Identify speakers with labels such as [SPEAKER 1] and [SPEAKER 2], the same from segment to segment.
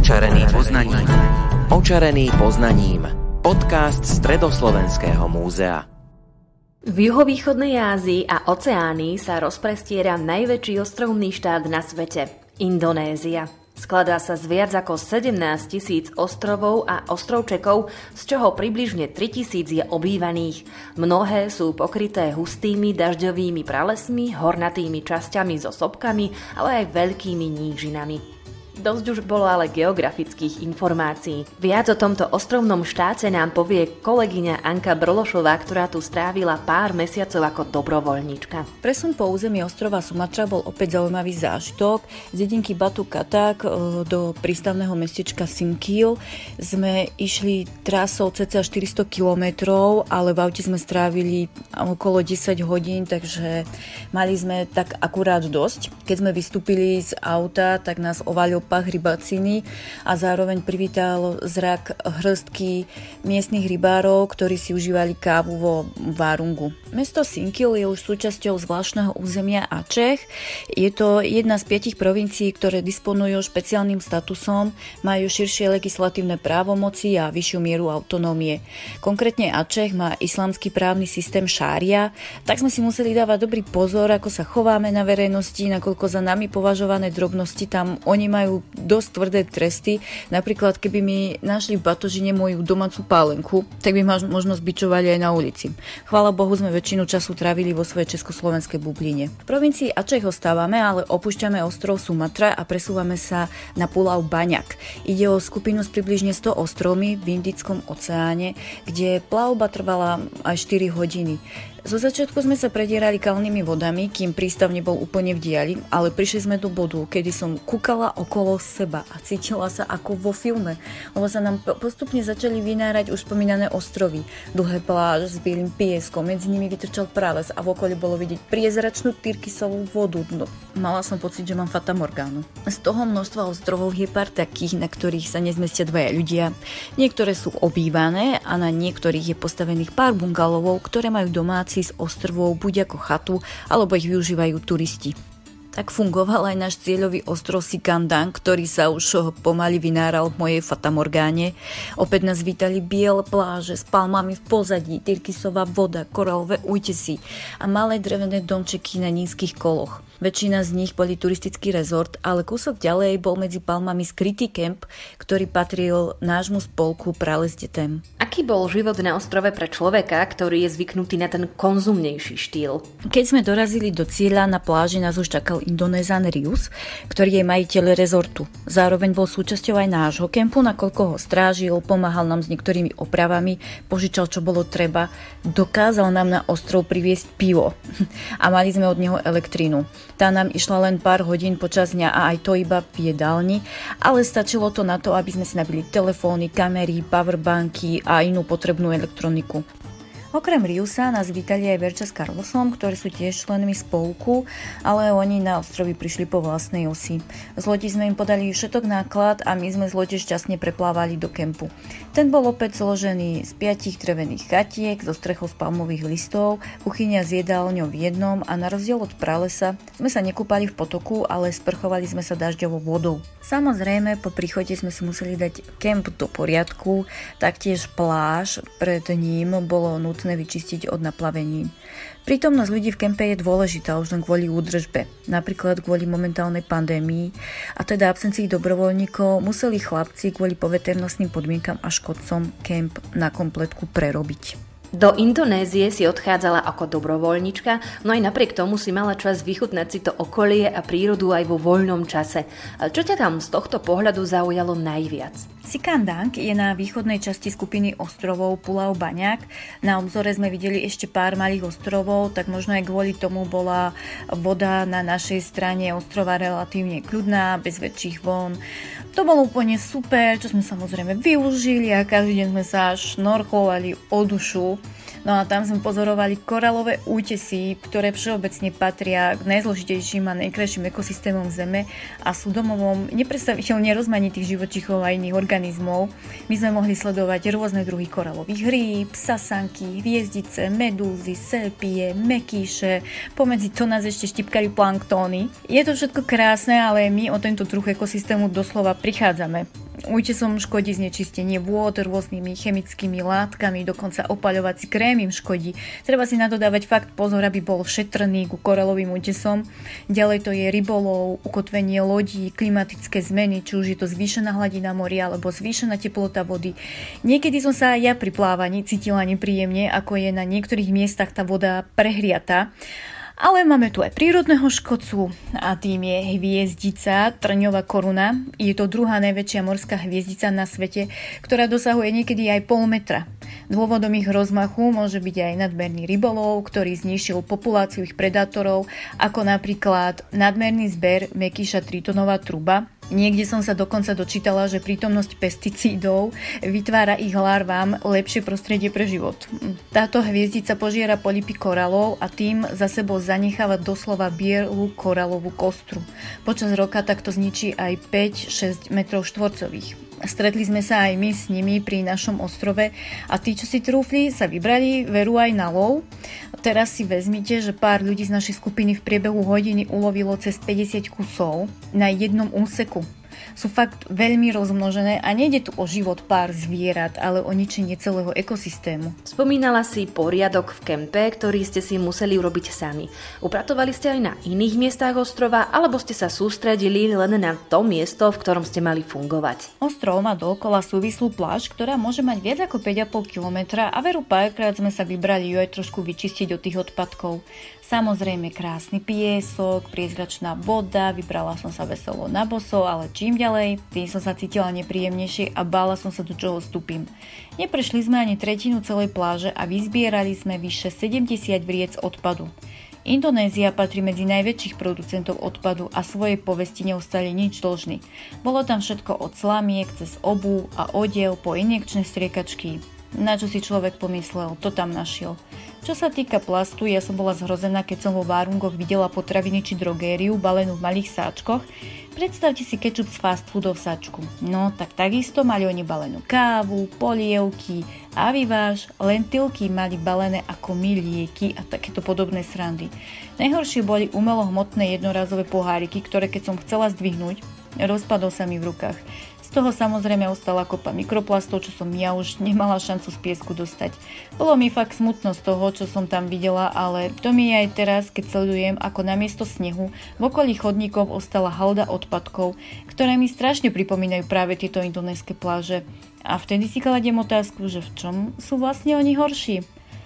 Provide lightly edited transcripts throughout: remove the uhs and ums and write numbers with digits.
[SPEAKER 1] Očarený poznaním. Očarený poznaním. Podcast Stredoslovenského múzea.
[SPEAKER 2] V juhovýchodnej Ázii a Oceánii sa rozprestiera najväčší ostrovný štát na svete – Indonézia. Skladá sa z viac ako 17 000 ostrovov a ostrovčekov, z čoho približne 3 000 je obývaných. Mnohé sú pokryté hustými dažďovými pralesmi, hornatými časťami so sopkami, ale aj veľkými nížinami. Dosť už bolo ale geografických informácií. Viac o tomto ostrovnom štáte nám povie kolegyňa Anka Brlošová, ktorá tu strávila pár mesiacov ako dobrovoľníčka.
[SPEAKER 3] Presun po území ostrova Sumatra bol opäť zaujímavý zážitok. Z dedinky Batu Katak do prístavného mestečka Singkil sme išli trasou cca 400 km, ale v aute sme strávili okolo 10 hodín, takže mali sme tak akurát dosť. Keď sme vystúpili z auta, tak nás ovalil pach rybaciny a zároveň privítal zrak hrstky miestnych rybárov, ktorí si užívali kávu vo Várungu. Mesto Singkil je už súčasťou zvláštneho územia Aceh. Je to jedna z 5 provincií, ktoré disponujú špeciálnym statusom, majú širšie legislatívne právomoci a vyššiu mieru autonómie. Konkrétne Aceh má islamský právny systém šária, tak sme si museli dávať dobrý pozor, ako sa chováme na verejnosti, nakoľko za nami považované drobnosti tam oni majú dosť tvrdé tresty. Napríklad, keby mi našli v batožine moju domácu pálenku, tak by ma možno zbičovali aj na ulici. Chvála Bohu, sme väčšinu času trávili vo svojej československej bubline. V provincii Aceh ostávame, ale opúšťame ostrov Sumatra a presúvame sa na Pulau Banyak. Ide o skupinu s približne 100 ostrovmi v Indickom oceáne, kde plavba trvala aj 4 hodiny. Zo začiatku sme sa predierali kalnými vodami, kým prístav nebol úplne v diali, ale prišli sme do bodu, kedy som kúkala okolo seba a cítila sa ako vo filme, lebo sa nám postupne začali vynárať už spomínané ostrovy. Dlhé pláž s bielým pieskom, medzi nimi vytrčal prales a v okolí bolo vidieť priezračnú tyrkysovú vodu. No, mala som pocit, že mám fatamorgánu. Z toho množstva ostrovov je pár takých, na ktorých sa nezmestia dvaja ľudia. Niektoré sú obývané a na niektorých je postavených pár bungalovov, ktoré majú domáci z ostrovov buď ako chatu, alebo ich využívajú turisti. Tak fungoval aj náš cieľový ostrov Sikandang, ktorý sa už pomaly vynáral v mojej fatamorgáne. Opäť nás vítali biele pláže s palmami v pozadí, tyrkysová voda, korálové útesy a malé drevené domčeky na nízkych koloch. Väčšina z nich boli turistický rezort, ale kúsok ďalej bol medzi palmami skrytý kemp, ktorý patril nášmu spolku Prales detem.
[SPEAKER 2] Aký bol život na ostrove pre človeka, ktorý je zvyknutý na ten konzumnejší štýl?
[SPEAKER 3] Keď sme dorazili do cieľa, na pláži nás už čakal Indonézan Rius, ktorý je majiteľ rezortu. Zároveň bol súčasťou aj nášho kempu, nakoľko ho strážil, pomáhal nám s niektorými opravami, požičal čo bolo treba, dokázal nám na ostrov priviesť pivo a mali sme od neho elektrínu. Tá nám išla len pár hodín počas dňa a aj to iba v jedálni, ale stačilo to na to, aby sme si nabili telefóny, kamery, powerbanky a inú potrebnú elektroniku. Okrem Riusa nás vítali aj Verča s Carlosom, ktorí sú tiež členmi spolku, ale oni na ostrovy prišli po vlastnej osi. Z lodi sme im podali všetok náklad a my sme z lode šťastne preplávali do kempu. Ten bol opäť zložený z 5 drevených chatiek so strechou z palmových listov, kuchyňa s jedálňou v jednom a na rozdiel od pralesa sme sa nekúpali v potoku, ale sprchovali sme sa dažďovou vodou. Samozrejme, po príchode sme si museli dať kemp do poriadku, taktiež pláž pred ním bolo nutné vyčistiť od naplavenín. Prítomnosť ľudí v kempe je dôležitá už len kvôli údržbe, napríklad kvôli momentálnej pandémii, a teda absencii dobrovoľníkov museli chlapci kvôli poveternostným podmienkam a škodcom kemp na kompletku prerobiť.
[SPEAKER 2] Do Indonézie si odchádzala ako dobrovoľnička, no aj napriek tomu si mala čas vychutnať si to okolie a prírodu aj vo voľnom čase. Čo ťa tam z tohto pohľadu zaujalo najviac?
[SPEAKER 3] Sikandang je na východnej časti skupiny ostrovov Pulau Banyak. Na obzore sme videli ešte pár malých ostrovov, tak možno aj kvôli tomu bola voda na našej strane ostrova relatívne kľudná, bez väčších vln. To bolo úplne super, čo sme samozrejme využili a každý deň sme sa šnorchlovali o dušu. No a tam sme pozorovali korálové útesy, ktoré všeobecne patria k najzložitejším a najkrajším ekosystémom Zeme a sú domovom nepredstaviteľne rozmanitých živočíchov a iných organizmov. My sme mohli sledovať rôzne druhy korálových rýb, sasanky, hviezdice, medúzy, sépie, mekíše, pomedzi to nás ešte štipkali planktóny. Je to všetko krásne, ale my o tento druh ekosystému doslova prichádzame. Útesom škodí znečistenie vôd rôznymi chemickými látkami, dokonca opaľovací krém im škodí. Treba si na to dávať fakt pozor, aby bol šetrný ku koralovým útesom. Ďalej to je rybolov, ukotvenie lodí, klimatické zmeny, či už je to zvýšená hladina moria alebo zvýšená teplota vody. Niekedy som sa aj ja pri plávaní cítila nepríjemne, ako je na niektorých miestach tá voda prehriatá. Ale máme tu aj prírodného škodcu a tým je hviezdica trňová koruna. Je to druhá najväčšia morská hviezdica na svete, ktorá dosahuje niekedy aj pol metra. Dôvodom ich rozmachu môže byť aj nadmerný rybolov, ktorý znišil populáciu ich predátorov, ako napríklad nadmerný zber mäkýša tritonová truba. Niekde som sa dokonca dočítala, že prítomnosť pesticídov vytvára ich larvám lepšie prostredie pre život. Táto hviezdica požiera polypy koralov a tým za sebou zanecháva doslova bielu koralovú kostru. Počas roka takto zničí aj 5-6 metrov štvorcových. Stretli sme sa aj my s nimi pri našom ostrove a tí, čo si trúfli, sa vybrali veru aj na lov. Teraz si vezmite, že pár ľudí z našej skupiny v priebehu hodiny ulovilo cez 50 kusov na jednom úseku. Sú fakt veľmi rozmnožené a nejde tu o život pár zvierat, ale o ničenie celého ekosystému.
[SPEAKER 2] Spomínala si poriadok v kempe, ktorý ste si museli urobiť sami. Upratovali ste aj na iných miestach ostrova, alebo ste sa sústredili len na to miesto, v ktorom ste mali fungovať?
[SPEAKER 3] Ostrov má dookola súvislú pláž, ktorá môže mať viac ako 5,5 km a veru párkrát sme sa vybrali ju aj trošku vyčistiť od tých odpadkov. Samozrejme krásny piesok, priezračná voda, vybrala som sa veselo na boso, ale čím ďalej, tým som sa cítila nepríjemnejšie a bála som sa, do čoho vstúpim. Neprešli sme ani tretinu celej pláže a vyzbierali sme vyše 70 vriec odpadu. Indonézia patrí medzi najväčších producentov odpadu a svojej povesti neostali nič dlžní. Bolo tam všetko od slamiek cez obuv a odev po injekčné striekačky. Na čo si človek pomyslel, to tam našiel. Čo sa týka plastu, ja som bola zhrozená, keď som vo Várungoch videla potraviny či drogériu balenú v malých sáčkoch. Predstavte si kečup z fast foodov sáčku. No, tak takisto mali oni balenú kávu, polievky a vyváž, lentilky mali balené ako my lieky a takéto podobné srandy. Najhoršie boli umelohmotné jednorazové poháriky, ktoré keď som chcela zdvihnúť, rozpadol sa mi v rukách. Z toho samozrejme ostala kopa mikroplastov, čo som ja už nemala šancu z piesku dostať. Bolo mi fakt smutno z toho, čo som tam videla, ale to mi je aj teraz, keď sledujem, ako namiesto snehu v okolí chodníkov ostala halda odpadkov, ktoré mi strašne pripomínajú práve tieto indonéske pláže. A vtedy si kladiem otázku, že v čom sú vlastne oni horší.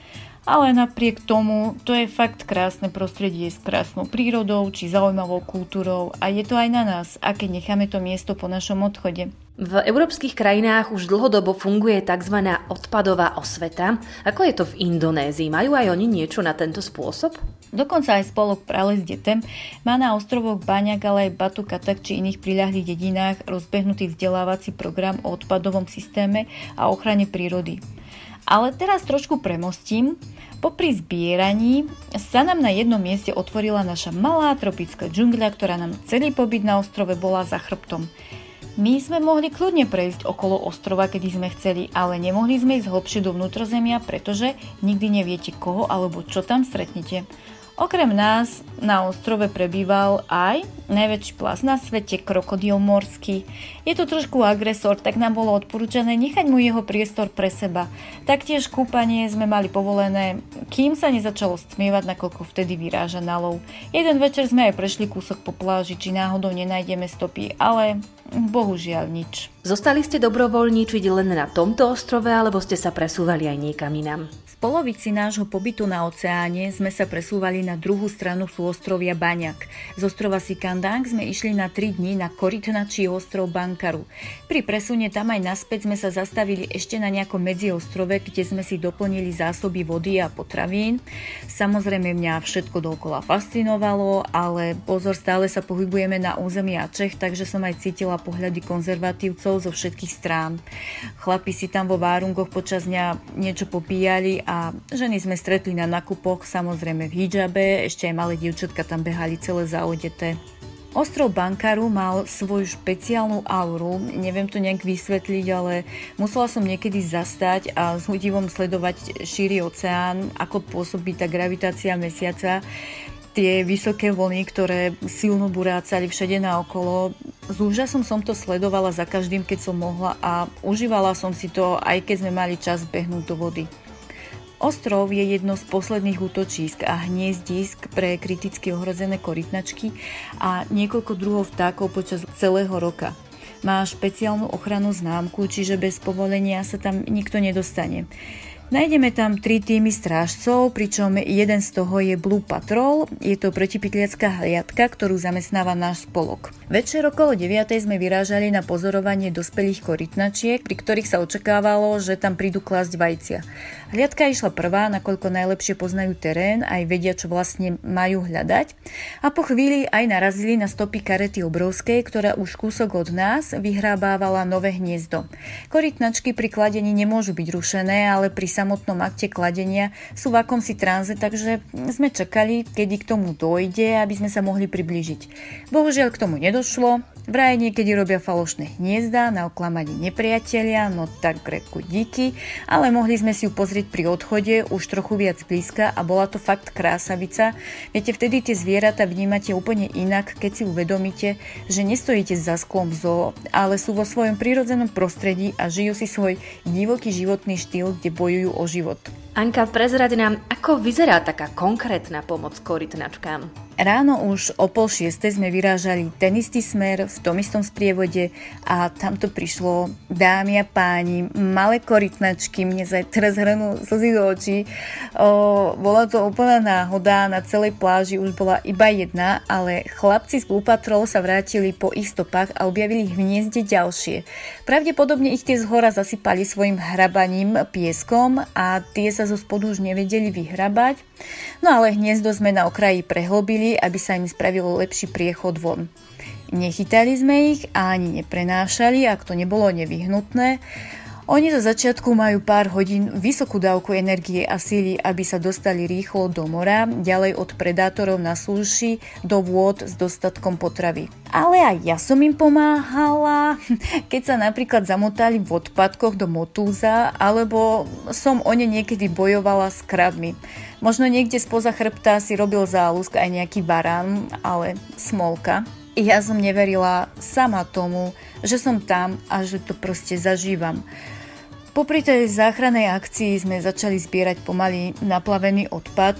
[SPEAKER 3] Ale napriek tomu, to je fakt krásne prostredie s krásnou prírodou či zaujímavou kultúrou a je to aj na nás, aké necháme to miesto po našom odchode.
[SPEAKER 2] V európskych krajinách už dlhodobo funguje tzv. Odpadová osveta. Ako je to v Indonézii? Majú aj oni niečo na tento spôsob?
[SPEAKER 3] Dokonca aj spolok Prales Detem má na ostrovoch Baňak, ale aj Batu Katak či iných priľahlých dedinách rozbehnutý vzdelávací program o odpadovom systéme a ochrane prírody. Ale teraz trošku premostím. Popri zbieraní sa nám na jednom mieste otvorila naša malá tropická džungľa, ktorá nám celý pobyt na ostrove bola za chrbtom. My sme mohli kľudne prejsť okolo ostrova, kedy sme chceli, ale nemohli sme ísť hlbšie do vnútrozemia, pretože nikdy neviete koho alebo čo tam stretnete. Okrem nás na ostrove prebýval aj najväčší plas na svete, krokodíl morský. Je to trošku agresor, tak nám bolo odporúčané nechať mu jeho priestor pre seba. Taktiež kúpanie sme mali povolené, kým sa nezačalo stmievať, nakoľko vtedy vyráža na lov. Jeden večer sme aj prešli kúsok po pláži, či náhodou nenájdeme stopy, ale bohužiaľ nič.
[SPEAKER 2] Zostali ste dobrovoľníčiť len na tomto ostrove, alebo ste sa presúvali aj niekam inám?
[SPEAKER 3] V polovici nášho pobytu na oceáne sme sa presúvali na druhú stranu súostrovia Baňak. Z ostrova Sikandang sme išli na 3 dní na korytnačí ostrov Bankaru. Pri presune tam aj naspäť sme sa zastavili ešte na nejakom medziostrove, kde sme si doplnili zásoby vody a potravín. Samozrejme mňa všetko dookola fascinovalo, ale pozor, stále sa pohybujeme na území Čech, takže som aj cítila pohľady konzervatívcov zo všetkých strán. Chlapi si tam vo Várungoch počas dňa niečo popíjali a ženy sme stretli na nakupoch, samozrejme v hidžabe, ešte aj malé dievčatka tam behali celé zaodeté. Ostrov Bankaru mal svoju špeciálnu auru, neviem to nejak vysvetliť, ale musela som niekedy zastať a s údivom sledovať šíry oceán, ako pôsobí tá gravitácia mesiaca. tie vysoké vlny, ktoré silno burácali všade naokolo. S úžasom som to sledovala za každým, keď som mohla a užívala som si to, aj keď sme mali čas behnúť do vody. Ostrov je jedno z posledných útočísk a hniezdisk pre kriticky ohrozené korytnačky a niekoľko druhov vtákov počas celého roka. Má špeciálnu ochrannú známku, čiže bez povolenia sa tam nikto nedostane. Nájdeme tam 3 týmy strážcov, pričom jeden z toho je Blue Patrol. Je to protipytliacka hliadka, ktorú zamestnáva náš spolok. Večer okolo 9 sme vyrážali na pozorovanie dospelých korytnačiek, pri ktorých sa očakávalo, že tam prídu klásť vajcia. Hliadka išla prvá, nakoľko najlepšie poznajú terén, aj vedia, čo vlastne majú hľadať. A po chvíli aj narazili na stopy karety obrovskej, ktorá už kúsok od nás vyhrábávala nové hniezdo. Korytnačky pri kladení nemôžu byť rušené, ale pri samotnom akte kladenia sú v akomsi tranze, takže sme čakali, kedy k tomu dojde, aby sme sa mohli priblížiť. Bohužiaľ k tomu nedošlo. Vraj niekedy robia falošné hniezda na oklamanie nepriatelia, no tak reku díky, ale mohli sme si ju pozrieť pri odchode už trochu viac blízka a bola to fakt krásavica. Viete, vtedy tie zvieratá vnímate úplne inak, keď si uvedomíte, že nestojíte za sklom v zoo, ale sú vo svojom prírodzenom prostredí a žijú si svoj divoký životný štýl, kde bojujú o život.
[SPEAKER 2] Anka, prezrať nám, ako vyzerá taká konkrétna pomoc korytnačkám?
[SPEAKER 3] Ráno už o 5:30 sme vyrážali ten istý smer v tom istom sprievode a tam to prišlo, dámy a páni, malé korytnačky, mne sa teraz hrnú slzy do očí. Bola to úplná náhoda, na celej pláži už bola iba jedna, ale chlapci z Blue Patrol sa vrátili po ich stopách a objavili v hniezde ďalšie. Pravdepodobne ich tie zhora zasypali svojim hrabaním pieskom a tie sa zo spodu už nevedeli vyhrabať. No ale hniezdo sme na okraji prehlbili, aby sa im spravilo lepší priechod von. Nechytali sme ich a ani neprenášali, ak to nebolo nevyhnutné. Oni zo začiatku majú pár hodín vysokú dávku energie a síly, aby sa dostali rýchlo do mora, ďalej od predátorov na súši do vôd s dostatkom potravy. Ale aj ja som im pomáhala, keď sa napríklad zamotali v odpadkoch do motúza, alebo som o ne niekedy bojovala s krabmi. Možno niekde spoza chrbta si robil záľusk aj nejaký barán, ale smolka. Ja som neverila sama tomu, že som tam a že to proste zažívam. Popri tej záchrannej akcii sme začali zbierať pomaly naplavený odpad.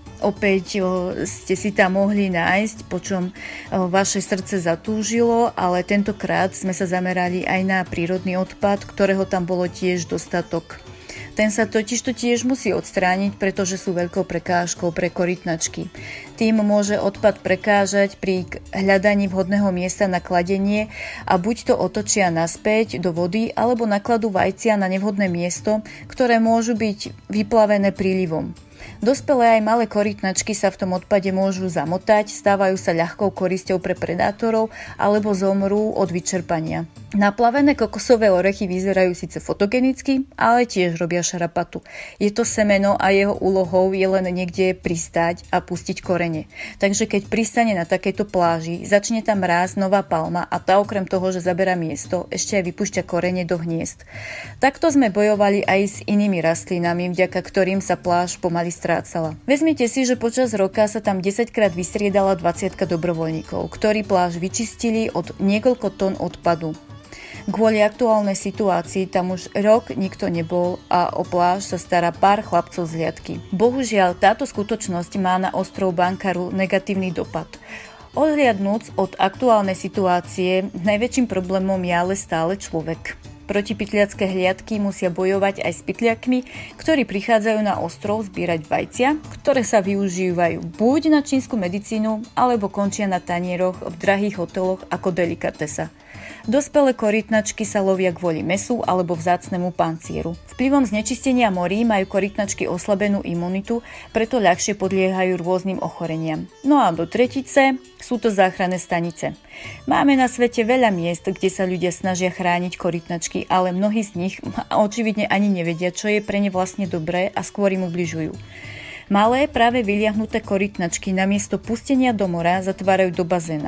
[SPEAKER 3] Opäť ste si tam mohli nájsť, po čom vaše srdce zatúžilo, ale tentokrát sme sa zamerali aj na prírodný odpad, ktorého tam bolo tiež dostatok. Ten sa totižto tiež musí odstrániť, pretože sú veľkou prekážkou pre korytnačky. Tým môže odpad prekážať pri hľadaní vhodného miesta na kladenie a buď to otočia naspäť do vody, alebo nakladú vajcia na nevhodné miesto, ktoré môžu byť vyplavené prílivom. Dospelé aj malé korytnačky sa v tom odpade môžu zamotať, stávajú sa ľahkou korisťou pre predátorov alebo zomrú od vyčerpania. Naplavené kokosové orechy vyzerajú síce fotogenicky, ale tiež robia šarapatu. Je to semeno a jeho úlohou je len niekde pristáť a pustiť korene. Takže keď pristane na takejto pláži, začne tam rásť nová palma a tá okrem toho, že zaberá miesto, ešte aj vypúšťa korene do hniezd. Takto sme bojovali aj s inými rastlinami, vďaka ktorým sa pláž pomaly strácala. Vezmite si, že počas roka sa tam 10-krát vystriedala 20 dobrovoľníkov, ktorí pláž vyčistili od niekoľko tón odpadu. Kvôli aktuálnej situácii tam už rok nikto nebol a o pláž sa stará pár chlapcov z hliadky. Bohužiaľ, táto skutočnosť má na ostrov Bankaru negatívny dopad. Odhliadnúc od aktuálnej situácie, najväčším problémom je ale stále človek. Protipytliacké hliadky musia bojovať aj s pytliakmi, ktorí prichádzajú na ostrov zbierať vajcia, ktoré sa využívajú buď na čínsku medicínu, alebo končia na tanieroch v drahých hoteloch ako delikatesa. Dospelé korytnačky sa lovia kvôli mäsu alebo vzácnemu pancieru. Vplyvom znečistenia morí majú korytnačky oslabenú imunitu, preto ľahšie podliehajú rôznym ochoreniam. No a do tretice sú to záchranné stanice. Máme na svete veľa miest, kde sa ľudia snažia chrániť korytnačky, ale mnohí z nich očividne ani nevedia, čo je pre ne vlastne dobré a skôr im ubližujú. Malé, práve vyliahnuté korytnačky namiesto pustenia do mora zatvárajú do bazéna.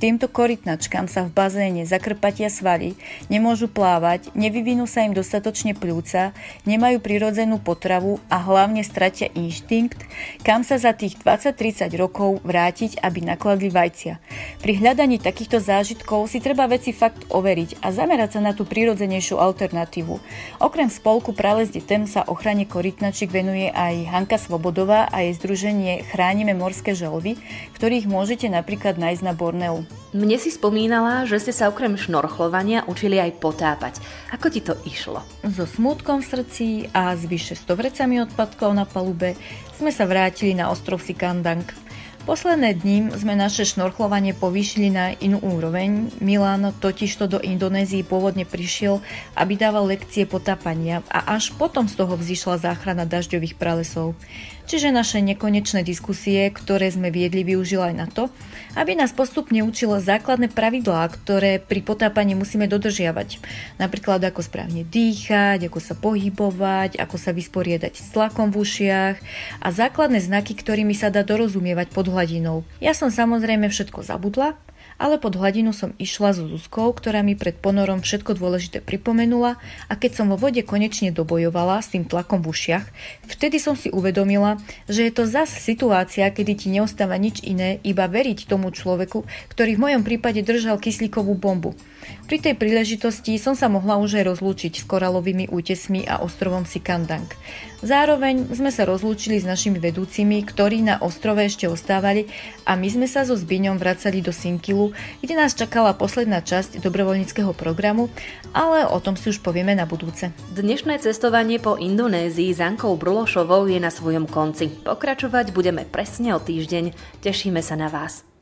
[SPEAKER 3] Týmto korytnačkám sa v bazéne zakrpatia svaly, nemôžu plávať, nevyvinú sa im dostatočne pľúca, nemajú prirodzenú potravu a hlavne stratia inštinkt, kam sa za tých 20-30 rokov vrátiť, aby nakladli vajcia. Pri hľadaní takýchto zážitkov si treba veci fakt overiť a zamerať sa na tú prirodzenejšiu alternatívu. Okrem spolku Pralesť Tem sa ochrane korytnačiek venuje aj Hanka Svobodová a jej združenie Chránime morské želvy, ktorých môžete napríklad nájsť na Borneu.
[SPEAKER 2] Mne si spomínala, že ste sa okrem šnorchlovania učili aj potápať. Ako ti to išlo?
[SPEAKER 3] So smútkom v srdci a s vyše 100 vrecami odpadkov na palube sme sa vrátili na ostrov Sikandang. Posledné dni sme naše šnorchlovanie povýšili na inú úroveň. Milan totižto do Indonézie pôvodne prišiel, aby dával lekcie potápania a až potom z toho vzišla záchrana dažďových pralesov. Čiže naše nekonečné diskusie, ktoré sme viedli, využil aj na to, aby nás postupne učilo základné pravidlá, ktoré pri potápaní musíme dodržiavať. Napríklad ako správne dýchať, ako sa pohybovať, ako sa vysporiadať s tlakom v ušiach a základné znaky, ktorými sa dá dorozumievať pod hladinou. Ja som samozrejme všetko zabudla, ale pod hladinu som išla so Zuzkou, ktorá mi pred ponorom všetko dôležité pripomenula a keď som vo vode konečne dobojovala s tým tlakom v ušiach, vtedy som si uvedomila, že je to zas situácia, kedy ti neostáva nič iné, iba veriť tomu človeku, ktorý v mojom prípade držal kyslíkovú bombu. Pri tej príležitosti som sa mohla už aj rozlúčiť s koralovými útesmi a ostrovom Sikandang. Zároveň sme sa rozlúčili s našimi vedúcimi, ktorí na ostrove ešte ostávali a my sme sa so Zbiňom vracali do Sinkilu, kde nás čakala posledná časť dobrovoľníckeho programu, ale o tom si už povieme na budúce.
[SPEAKER 2] Dnešné cestovanie po Indonézii s Ankou Brlošovou je na svojom konci. Pokračovať budeme presne o týždeň. Tešíme sa na vás.